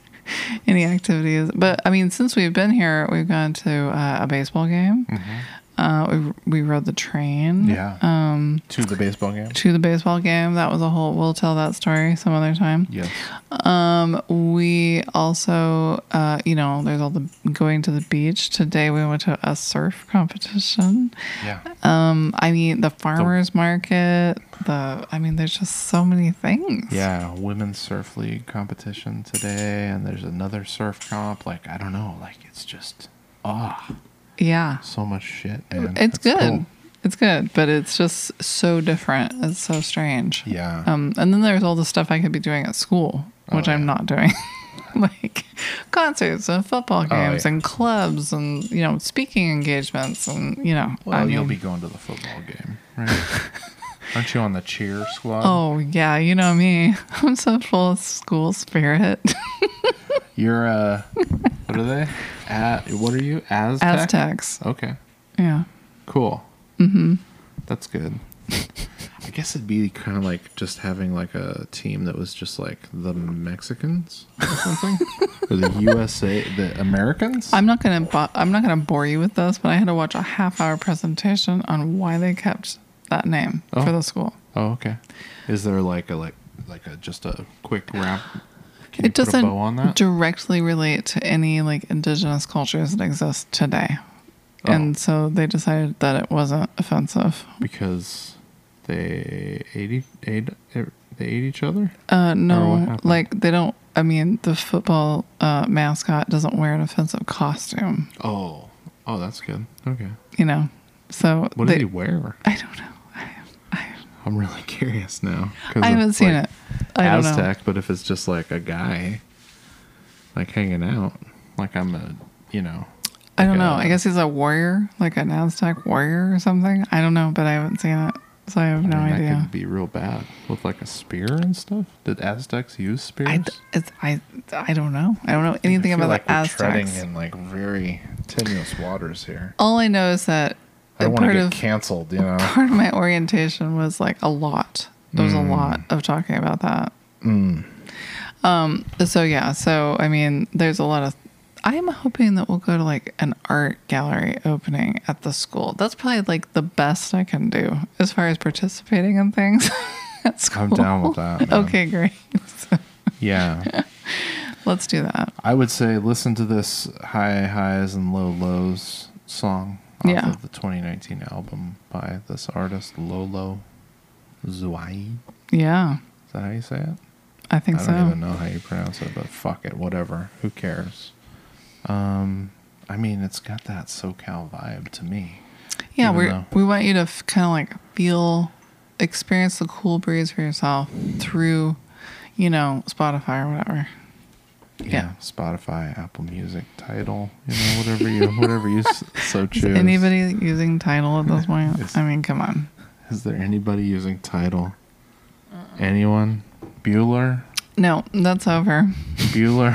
any activities. But I mean, since we've been here, we've gone to uh, a baseball game. Mhm. Uh, we we rode the train. Yeah. Um, To the baseball game. to the baseball game. That was a whole. We'll tell that story some other time. Yes. Um, we also, uh, you know, there's all the going to the beach. Today we went to a surf competition. Yeah. Um, I mean, the farmers market. The, I mean, there's just so many things. Yeah, women's surf league competition today, and there's another surf comp. Like I don't know, like it's just ah, Yeah. so much shit. Man. It's That's good. cool. It's good, but it's just so different. It's so strange. Yeah. Um, and then there's all the stuff I could be doing at school, which Oh, I'm yeah. not doing. Like concerts and football games yeah. and clubs and, you know, speaking engagements and, you know. Well, I you'll mean- be going to the football game, right? Aren't you on the cheer squad? Oh, yeah, you know me. I'm so full of school spirit. You're uh, what are they? At what are you? Aztec. Aztecs. Okay. Yeah. Cool. Mm-hmm. That's good. I guess it'd be kind of like just having like a team that was just like the Mexicans or something, or the U S A, the Americans. I'm not gonna. Bo- I'm not gonna bore you with this, but I had to watch a half-hour presentation on why they kept that name Oh. for the school. Oh, okay. Is there like a like like a just a quick wrap? Can you It put a doesn't bow on that? directly relate to any like indigenous cultures that exist today, Oh. and so they decided that it wasn't offensive. Because they ate e- ate they ate each other. Uh, what no, happened? like they don't. I mean, the football uh, mascot doesn't wear an offensive costume. Oh, oh, that's good. Okay. You know, so What they, did he wear? I don't know. I, I, I'm really curious now. 'cause I haven't it's seen like it. I don't know. Aztec, but if it's just like a guy, like hanging out, like I'm a, you know. I don't like know. a- I guess he's a warrior, like an Aztec warrior or something. I don't know, but I haven't seen it, so I have I no mean, idea. That could be real bad with like a spear and stuff. Did Aztecs use spears? I, it's, I, I don't know. I don't know anything I feel about like the we're treading Aztecs. in like very tenuous waters here. All I know is that I don't want part to get of canceled, you know. part of my orientation was like a lot. There was Mm. a lot of talking about that. Mm. Um. So yeah. So I mean, there's a lot of. I'm hoping that we'll go to like an art gallery opening at the school. That's probably like the best I can do as far as participating in things at school. I'm down with that. man. Okay, great. So Yeah. let's do that. I would say listen to this High Highs and Low Lows song off Yeah. of the twenty nineteen album by this artist Lolo Zouai. Yeah, Is that how you say it? I think I so. don't even know how you pronounce it, but fuck it, whatever. Who cares? Um, I mean, it's got that SoCal vibe to me. Yeah, even we though- we want you to f- kind of like feel, experience the cool breeze for yourself through, you know, Spotify or whatever. Yeah, Yeah. Spotify, Apple Music, Tidal, you know, whatever you whatever you s- so Is choose. anybody using Tidal at this point? It's- I mean, come on. Is there anybody using Tidal? Anyone? Bueller? No, that's over. Bueller?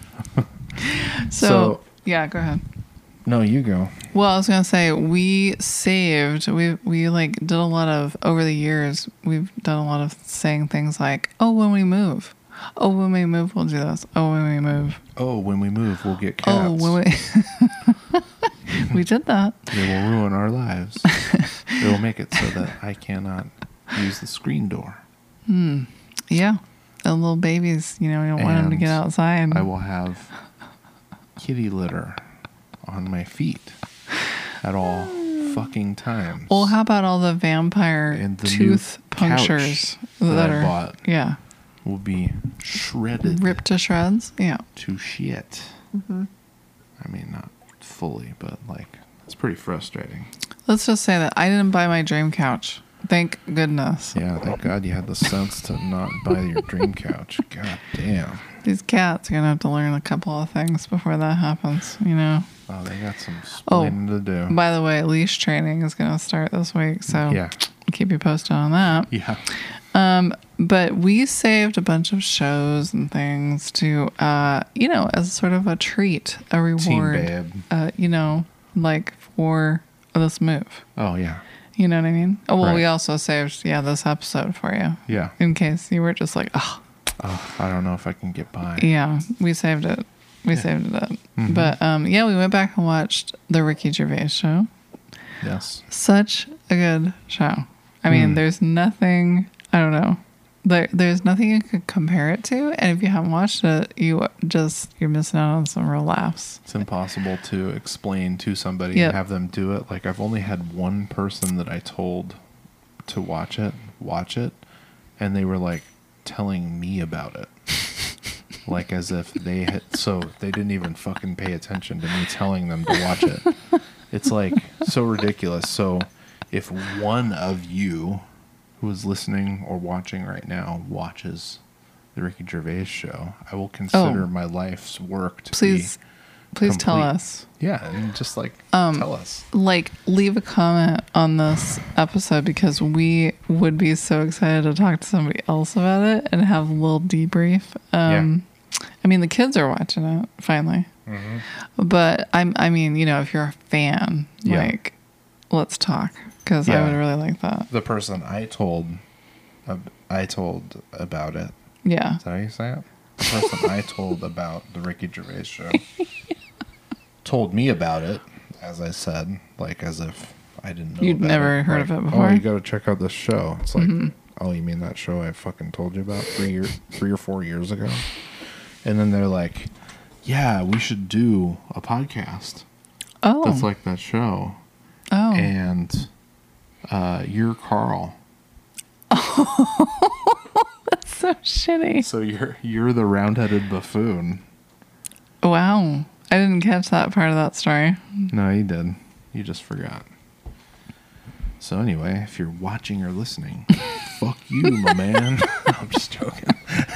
So, So- yeah, go ahead. No, you go. Well, I was gonna say we saved. We we like did a lot of over the years. We've done a lot of saying things like, "Oh, when we move. Oh, when we move, we'll do this. Oh, when we move. Oh, when we move, we'll get cats. Oh, when we." We did that. They will ruin our lives. They will make it so that I cannot use the screen door. Yeah, the little babies. You know, we don't want them to And get outside. I will have kitty litter on my feet at all fucking times. Well, how about all the vampire And the tooth new couch punctures that that, I are bought. yeah will be shredded ripped to shreds? Yeah. to shit. Mm-hmm. I mean, not fully, but like, it's pretty frustrating. Let's just say that I didn't buy my dream couch. Thank goodness. Yeah, thank God you had the sense to not buy your dream couch. God damn. These cats are gonna have to learn a couple of things before that happens. You know. Oh, they got some explaining to do. By the way, leash training is going to start this week, so Yeah. keep you posted on that. Yeah. Um, but we saved a bunch of shows and things to, uh, you know, as sort of a treat, a reward, Babe. uh, you know, like for this move. Oh, yeah. You know what I mean? Oh, well, Right. we also saved, yeah, this episode for you. Yeah. In case you were just like, oh, Oh, I don't know if I can get by. yeah, we saved it. We saved it up. Mhm. But, um, yeah, we went back and watched the Ricky Gervais show. Yes. Such a good show. I mean, Mm. there's nothing, I don't know. There, there's nothing you could compare it to. And if you haven't watched it, you just, you're missing out on some real laughs. It's impossible to explain to somebody Yep. and have them do it. Like, I've only had one person that I told to watch it, watch it, and they were like telling me about it. Like as if they had, so they didn't even fucking pay attention to me telling them to watch it. It's like so ridiculous. So if one of you who is listening or watching right now watches the Ricky Gervais show, I will consider Oh. my life's work to Please, please tell complete. us. be, yeah, and just like Um, tell us. Like, leave a comment on this episode because we would be so excited to talk to somebody else about it and have a little debrief. Um, I mean, the kids are watching it finally, but I'm. I mean, you know, if you're a fan, Yeah. like, let's talk because Yeah. I would really like that. The person I told, ab- I told about it. Yeah. Is that how you say it? The person I told about the Ricky Gervais show told me about it, as I said, like as if I didn't know. You'd about never it. heard Like, of it before? Oh, you got to check out this show. It's like, Mm-hmm. oh, you mean that show I fucking told you about three year, three or four years ago? And then they're like, yeah, we should do a podcast Oh. that's like that show. oh. And uh, you're Carl. So shitty. So you're you're the round-headed buffoon. Wow. I didn't catch that part of that story. No, you did. You just forgot. So anyway, if you're watching or listening, fuck you, my man. I'm just joking.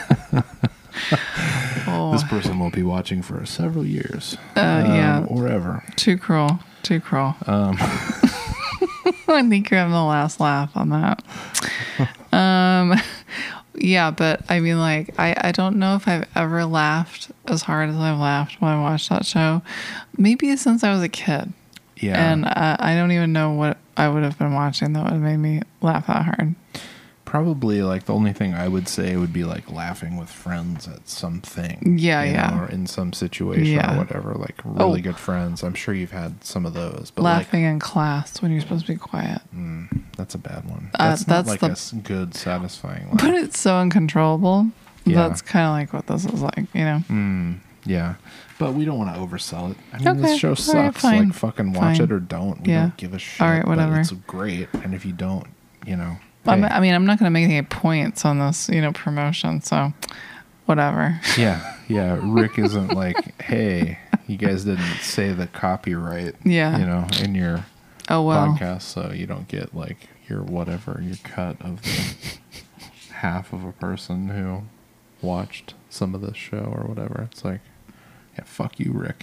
Oh, This person won't be watching for several years. Uh, yeah. Or ever. too cruel. Too cruel. Um, I think you're having the last laugh on that. Um, yeah, but I mean, like, I, I don't know if I've ever laughed as hard as I've laughed when I watched that show. Maybe since I was a kid. yeah. And uh, I don't even know what I would have been watching that would have made me laugh that hard. Probably like the only thing I would say would be like laughing with friends at something. Yeah, you yeah. know, or in some situation Yeah. or whatever. Like really Oh. good friends. I'm sure you've had some of those. But Laughing in class when you're supposed to be quiet. like, mm, that's a bad one. Uh, That's not that's like the- a s- good, satisfying laugh. But it's so uncontrollable. Yeah. That's kind of like what this is like, you know? Mm, yeah, but we don't want to oversell it. I mean, Okay, this show all sucks. right, fine, Like, fucking watch fine. it or don't. We Yeah. don't give a shit. All right, whatever. But it's great, and if you don't, you know, I'm- hey. I mean, I'm not going to make any points on this, you know, promotion, so whatever. yeah, yeah. Rick isn't like, hey, you guys didn't say the copyright, Yeah. you know, in your Oh, well. podcast, so you don't get like your whatever your cut of the half of a person who watched some of this show or whatever. It's like, yeah, fuck you, Rick.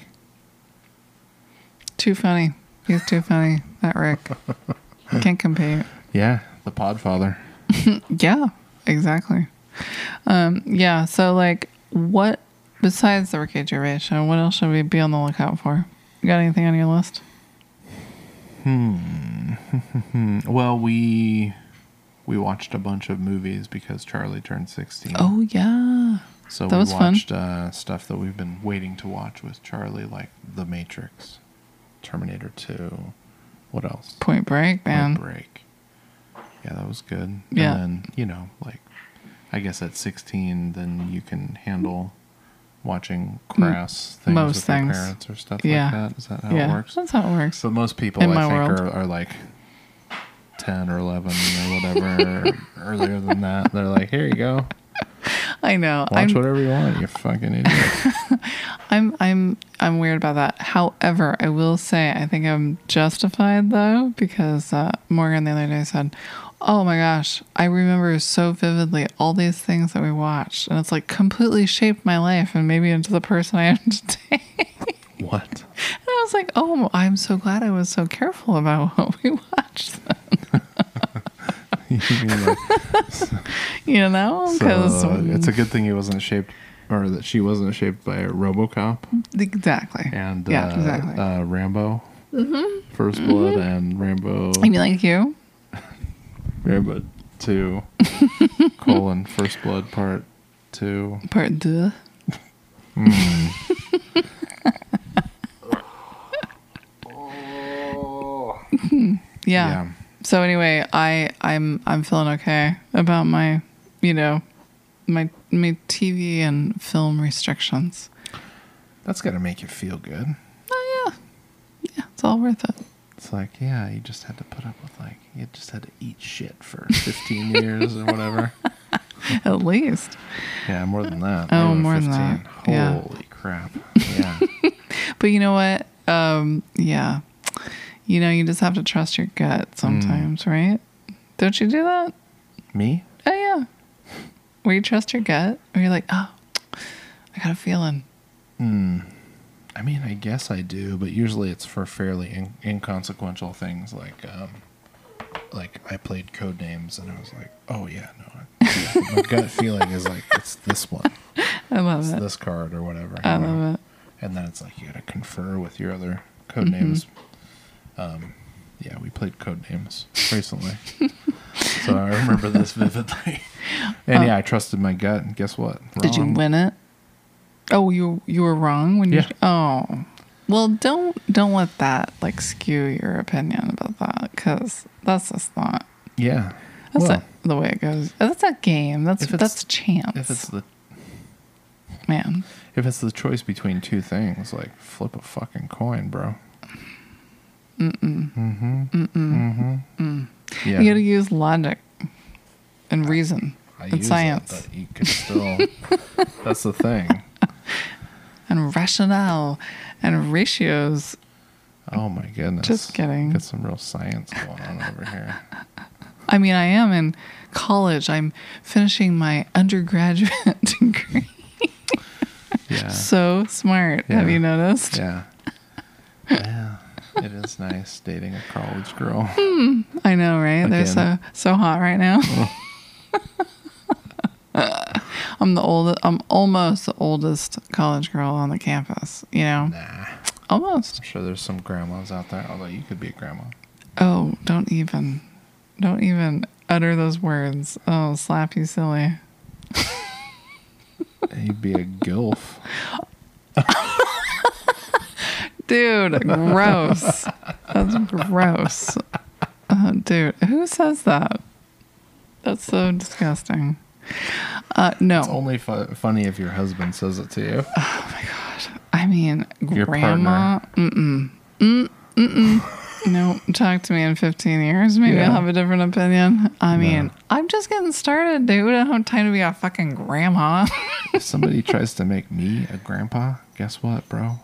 Too funny. He's too funny, that Rick. Can't compete. Yeah, the Podfather. Yeah, exactly. Um, yeah, so like, what, besides the Ricky Gervais show, what else should we be on the lookout for? You got anything on your list? Hmm. Well, we we watched a bunch of movies because Charlie turned sixteen. Oh, yeah. so that we was fun. watched uh, stuff that we've been waiting to watch with Charlie, like The Matrix, Terminator two. What else? Point Break, man. Point Break. Yeah, that was good. Yeah. And then, you know, like, I guess at sixteen, then you can handle watching crass things most with your things. parents or stuff Yeah. like that. Is that how yeah, it works? that's how it works. So most people, In I my think, world. are, are like ten or eleven or whatever, or earlier than that. They're like, here you go. I know. Watch I'm, whatever you want, you fucking idiot. I'm I'm I'm weird about that. However, I will say I think I'm justified though because uh, Morgan the other day said, "Oh my gosh, I remember so vividly all these things that we watched, and it's like completely shaped my life and maybe into the person I am today." What? And I was like, oh, I'm so glad I was so careful about what we watched. You mean like, You know, because so, uh, it's a good thing he wasn't shaped, or that she wasn't shaped by a RoboCop exactly. and yeah, uh, exactly. uh, Rambo, Mm-hmm. First Blood, and Rambo. You mean like you? Rambo two, colon First Blood Part Two. Part deux. Mm. Yeah. Yeah. So anyway, I I'm I'm feeling okay about my, you know, my my T V and film restrictions. That's got to make you feel good. Oh yeah, yeah, it's all worth it. It's like, yeah, you just had to put up with, like, you just had to eat shit for fifteen years or whatever. At least. Yeah, more than that. Oh, Maybe more than fifteen. that. Yeah. Holy crap. Yeah. But you know what? Um, yeah. You know, you just have to trust your gut sometimes, Mm. right? Don't you do that? Me? Oh yeah. Where you trust your gut, where you're like, oh, I got a feeling. Hmm. I mean, I guess I do, but usually it's for fairly in- inconsequential things, like, um, like I played Codenames, and I was like, oh yeah, no, I, my gut feeling is like it's this one, I love it's it. this card or whatever. I you know? love it. And then it's like you got to confer with your other Codenames. Mm-hmm. Um, yeah, we played Codenames recently, so I remember this vividly. And Uh, yeah, I trusted my gut, and guess what? Did you Wrong. win it? Oh, you you were wrong when you. Yeah. Oh, well, don't don't let that like skew your opinion about that, because that's just not. Yeah. That's Well, not the way it goes. That's a game. That's if it's- that's chance. if it's the Man. If it's the choice between two things, like flip a fucking coin, bro. Mm-mm. Mm-hmm. Mm-mm. Mm-hmm. Mm. Yeah. You got to use logic and reason I and use science it, but you could still. That's the thing. and rationale and ratios. Oh my goodness. Just kidding. Got some real science going on over here. I mean, I am in college. I'm finishing my undergraduate degree. Yeah. So smart. Have Yeah. you noticed? Yeah. Yeah. It is nice dating a college girl. I know, right? They're so Again. so hot right now. I'm the oldest. I'm almost the oldest college girl on the campus. You know, Nah. almost. I'm sure there's some grandmas out there, although you could be a grandma. Oh, don't even, don't even utter those words. Oh, slap you silly. You'd be a gilf. Dude, gross. That's gross. Uh, dude, who says that? That's so disgusting. Uh, no. It's only fu- funny if your husband says it to you. Oh my god. I mean, Your grandma. Mm-mm. Mm, mm-mm. No, talk to me in fifteen years. Maybe Yeah. I'll have a different opinion. I No. mean, I'm just getting started, dude. I don't have time to be a fucking grandma. If somebody tries to make me a grandpa, guess what, bro?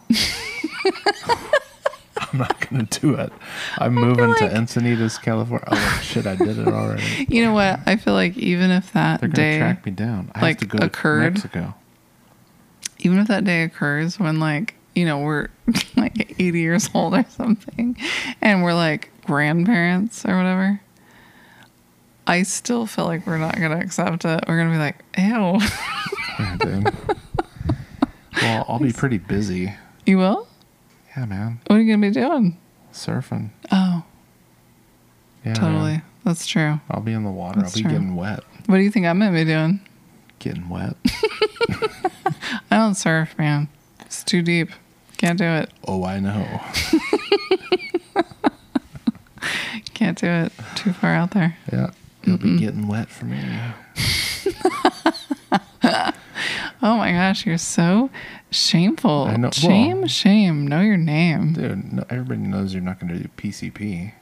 I'm not gonna do it. I'm moving like- to Encinitas, California. Oh like, shit, I did it already. You know what? I feel like even if that They're gonna day, track me down. I like, have to go occurred- to Mexico. even if that day occurs when, like, you know, we're like eighty years old or something, and we're like grandparents or whatever, I still feel like we're not gonna accept it. We're gonna be like, ew. Yeah, dude. Well, I'll be pretty busy. You will? Yeah, man. What are you gonna be doing? Surfing. Oh, Yeah, totally. man. That's true. I'll be in the water. That's I'll be true. getting wet. What do you think I'm gonna be doing? Getting wet. I don't surf, man. It's too deep. Can't do it. Oh, I know. Can't do it. Too far out there. Yeah. You'll be getting wet for me. Oh my gosh, you're so shameful. I know- Shame, well- shame. Know your name. Dude, no, everybody knows you're not going to do P C P.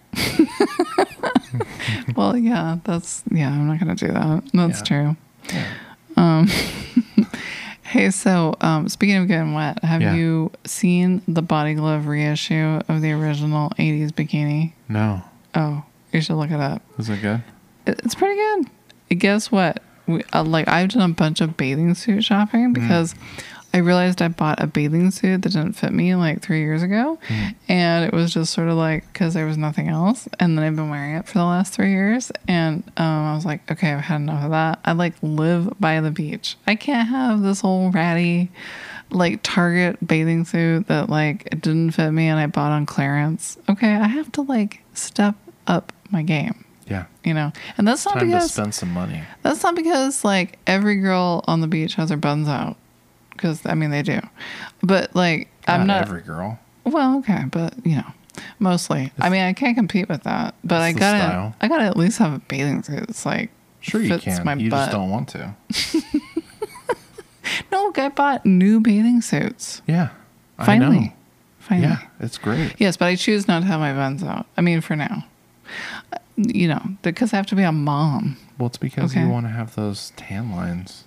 Well, yeah, that's yeah. I'm not gonna do that. That's Yeah. true. Yeah. Um, hey, so um, speaking of getting wet, have Yeah. you seen the Body Glove reissue of the original eighties bikini? No. Oh, you should look it up. Is it good? It, it's pretty good. And guess what? We, uh, like I've done a bunch of bathing suit shopping because I realized I bought a bathing suit that didn't fit me like three years ago. Mm. And it was just sort of like, because there was nothing else. And then I've been wearing it for the last three years. And um, I was like, okay, I've had enough of that. I like live by the beach. I can't have this whole ratty, like Target bathing suit that like it didn't fit me and I bought on clearance. Okay, I have to like step up my game. Yeah. You know, and that's not Time because to spend some money. that's not because like every girl on the beach has her buns out, because I mean they do, but like I'm not every girl. Well, okay, but you know, mostly. I mean, I can't compete with that, but I the gotta, style. I gotta at least have a bathing suit. It's like Sure you fits can. my You butt. just don't want to. No, I bought new bathing suits. Yeah. I Finally, know. finally. Yeah, it's great. Yes, but I choose not to have my buns out. I mean, for now, Uh, you know, because I have to be a mom. Well, it's because Okay. you want to have those tan lines.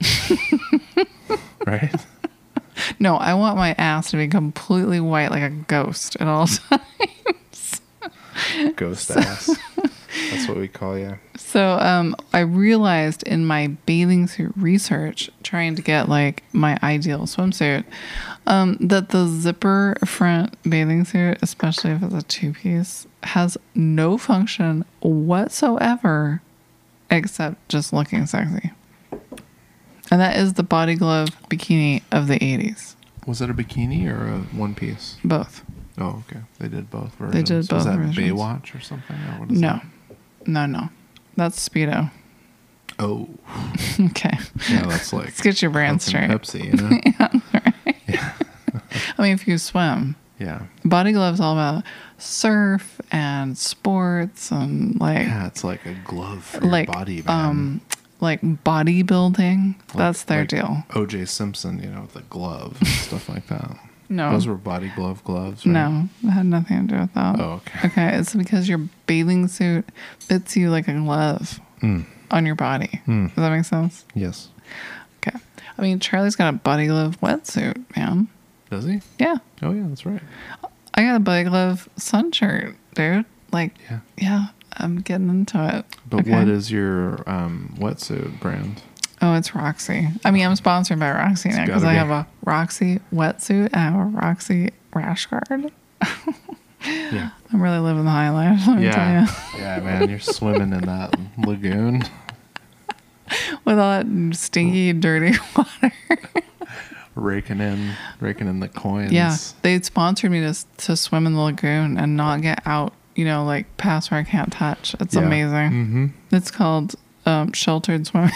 Right? No, I want my ass to be completely white like a ghost at all times. Ghost ass. That's what we call you. So um, I realized in my bathing suit research, trying to get like my ideal swimsuit, um, that the zipper front bathing suit, especially if it's a two piece, has no function whatsoever except just looking sexy. And that is the Body Glove bikini of the eighties. Was it a bikini or a one piece? Both. Oh, okay. They did both versions. did Was both that versions. Baywatch or something? Or what is No. that? No, no. That's Speedo. Oh. Okay. Yeah, that's like Let's get your brand Coke and straight. Pepsi, you know? I mean, if you swim. Yeah. Body Glove's all about surf and sports and like Yeah, it's like a glove for your like body, man. um like bodybuilding. Like- That's their like deal. O J Simpson, you know, with the glove and stuff like that. No. Those were body glove gloves, right? No, it had nothing to do with that. Oh, okay. Okay, it's because your bathing suit fits you like a glove Mm. on your body. Mm. Does that make sense? Yes. Okay. I mean, Charlie's got a Body Glove wetsuit, man. Does he? Yeah. Oh, yeah, that's right. I got a Body Glove sun shirt, dude. Like, Yeah. yeah, I'm getting into it. But Okay. what is your um, wetsuit brand? Oh, it's Roxy. I mean, I'm sponsored by Roxy now because gotta I be. have a Roxy wetsuit and I have a Roxy rash guard. Yeah. I'm really living the high life, let me Yeah. tell Yeah, man, you're swimming in that lagoon. you. With all that stinky, dirty water. Raking in, raking in the coins. Yeah, they sponsored me to to swim in the lagoon and not get out. You know, like past where I can't touch. It's Yeah. amazing. Mm-hmm. It's called um, sheltered swimming.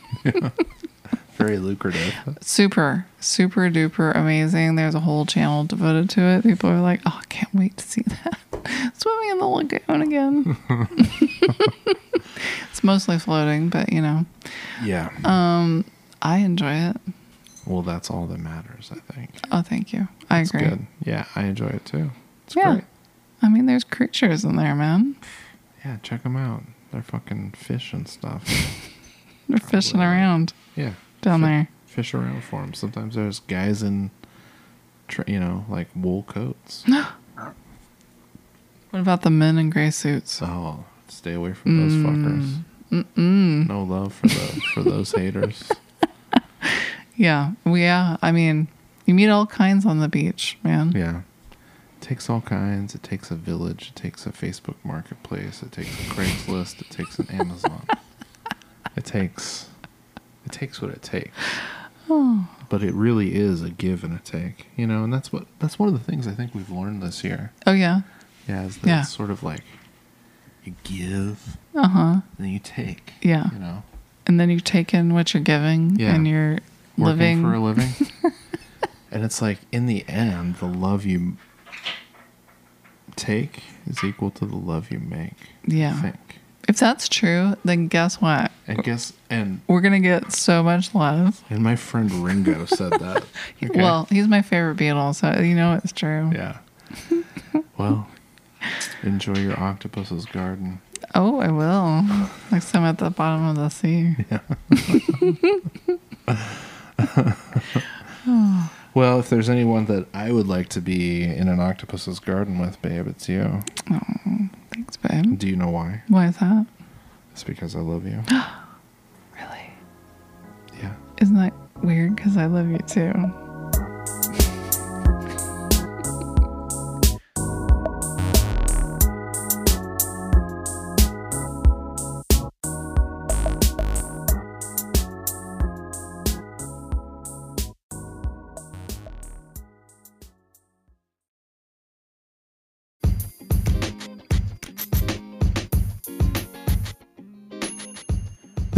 Very lucrative. super, super duper amazing. There's a whole channel devoted to it. People are like, "Oh, I can't wait to see that swimming in the lagoon again." It's mostly floating, but you know, Yeah. um, I enjoy it. Well, that's all that matters, I think. Oh, thank you. I It's agree. good. Yeah, I enjoy it too. It's Yeah. great. I mean, there's creatures in there, man. Yeah, check them out. They're fucking fish and stuff. They're fishing Probably. around Yeah. down Fi- there. Fish around for them. Sometimes there's guys in, tra- you know, like wool coats. What about the men in gray suits? Oh, stay away from those fuckers. Mm-mm. No love for the for those haters. Yeah, well, yeah. I mean, you meet all kinds on the beach, man. Yeah. It takes all kinds. It takes a village. It takes a Facebook marketplace. It takes a Craigslist. It takes an Amazon. It takes it takes what it takes. Oh, But it really is a give and a take. You know, and that's what that's one of the things I think we've learned this year. oh yeah. Yeah, is that Yeah. it's sort of like you give Uh huh. and then you take. Yeah. You know. And then you take in what you're giving, Yeah. and you're Working living. for a living. And it's like in the end, the love you take is equal to the love you make. Yeah. I think. If that's true, then guess what? And guess and We're gonna get so much love. and my friend Ringo said that. Okay? Well, he's my favorite Beatle, so you know it's true. Yeah. Well, enjoy your octopus's garden. Oh, I will. Next time at the bottom of the sea. Well, if there's anyone that I would like to be in an octopus's garden with, babe, it's you. Oh, thanks, babe. Do you know why? Why is that? It's because I love you. Really? Yeah. Isn't that weird? Because I love you too.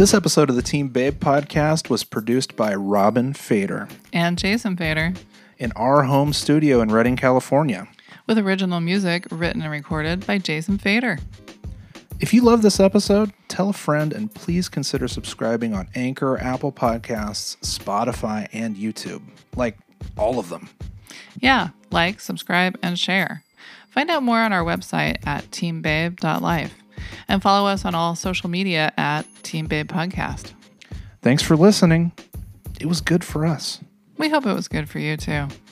This episode of the Team Babe podcast was produced by Robin Fader And Jason Fader. In our home studio in Redding, California. With original music written and recorded by Jason Fader. If you love this episode, tell a friend and please consider subscribing on Anchor, Apple Podcasts, Spotify, and YouTube. Like, all of them. Yeah, like, subscribe, and share. Find out more on our website at team babe dot life. And follow us on all social media at Team Babe Podcast. Thanks for listening. It was good for us. We hope it was good for you, too.